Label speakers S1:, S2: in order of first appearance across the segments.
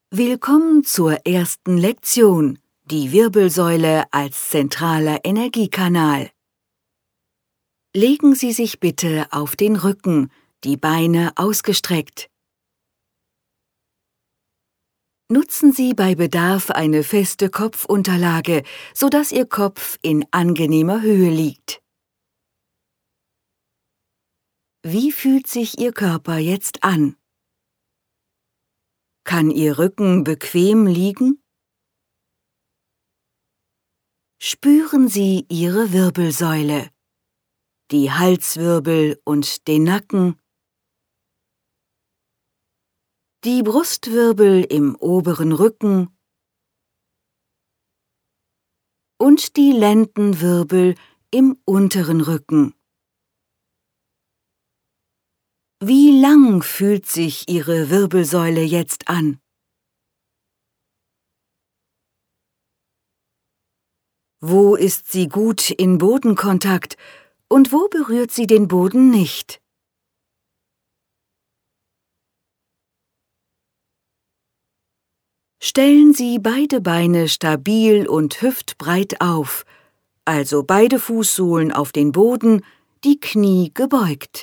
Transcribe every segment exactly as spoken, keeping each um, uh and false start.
S1: Willkommen zur ersten Lektion, die Wirbelsäule als zentraler Energiekanal. Legen Sie sich bitte auf den Rücken, die Beine ausgestreckt. Nutzen Sie bei Bedarf eine feste Kopfunterlage, sodass Ihr Kopf in angenehmer Höhe liegt. Wie fühlt sich Ihr Körper jetzt an? Kann Ihr Rücken bequem liegen? Spüren Sie Ihre Wirbelsäule, die Halswirbel und den Nacken, die Brustwirbel im oberen Rücken und die Lendenwirbel im unteren Rücken. Wie lang fühlt sich Ihre Wirbelsäule jetzt an? Wo ist sie gut in Bodenkontakt und wo berührt sie den Boden nicht? Stellen Sie beide Beine stabil und hüftbreit auf, also beide Fußsohlen auf den Boden, die Knie gebeugt.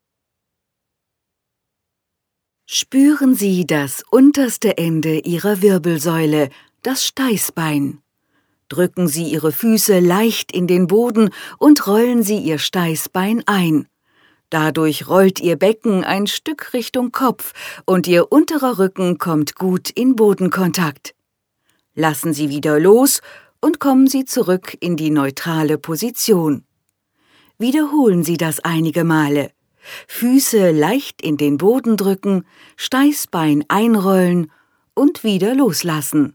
S1: Spüren Sie das unterste Ende Ihrer Wirbelsäule, das Steißbein. Drücken Sie Ihre Füße leicht in den Boden und rollen Sie Ihr Steißbein ein. Dadurch rollt Ihr Becken ein Stück Richtung Kopf und Ihr unterer Rücken kommt gut in Bodenkontakt. Lassen Sie wieder los und kommen Sie zurück in die neutrale Position. Wiederholen Sie das einige Male. Füße leicht in den Boden drücken, Steißbein einrollen und wieder loslassen.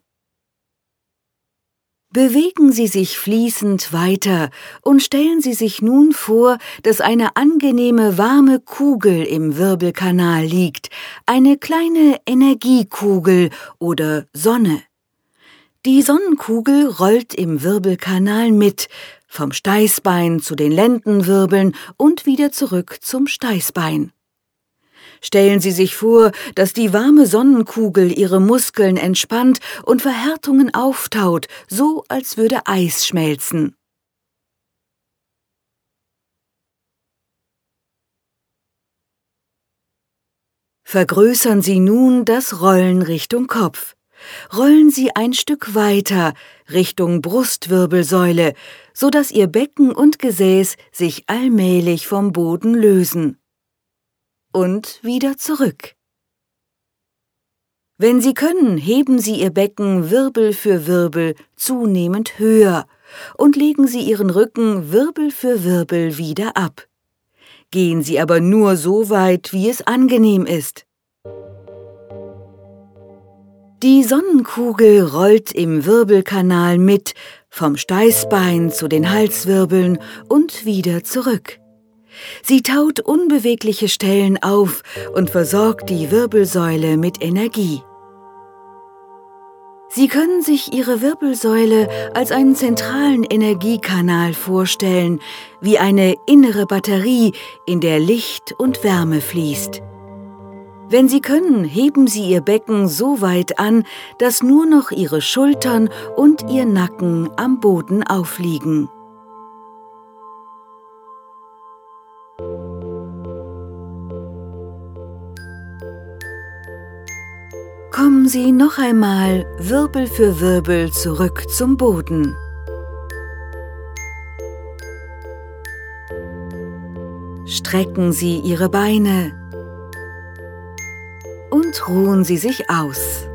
S1: Bewegen Sie sich fließend weiter und stellen Sie sich nun vor, dass eine angenehme warme Kugel im Wirbelkanal liegt, eine kleine Energiekugel oder Sonne. Die Sonnenkugel rollt im Wirbelkanal mit, vom Steißbein zu den Lendenwirbeln und wieder zurück zum Steißbein. Stellen Sie sich vor, dass die warme Sonnenkugel Ihre Muskeln entspannt und Verhärtungen auftaut, so als würde Eis schmelzen. Vergrößern Sie nun das Rollen Richtung Kopf. Rollen Sie ein Stück weiter Richtung Brustwirbelsäule, sodass Ihr Becken und Gesäß sich allmählich vom Boden lösen. Und wieder zurück. Wenn Sie können, heben Sie Ihr Becken Wirbel für Wirbel zunehmend höher und legen Sie Ihren Rücken Wirbel für Wirbel wieder ab. Gehen Sie aber nur so weit, wie es angenehm ist. Die Sonnenkugel rollt im Wirbelkanal mit, vom Steißbein zu den Halswirbeln und wieder zurück. Sie taut unbewegliche Stellen auf und versorgt die Wirbelsäule mit Energie. Sie können sich Ihre Wirbelsäule als einen zentralen Energiekanal vorstellen, wie eine innere Batterie, in der Licht und Wärme fließt. Wenn Sie können, heben Sie Ihr Becken so weit an, dass nur noch Ihre Schultern und Ihr Nacken am Boden aufliegen. Kommen Sie noch einmal Wirbel für Wirbel zurück zum Boden. Strecken Sie Ihre Beine und ruhen Sie sich aus.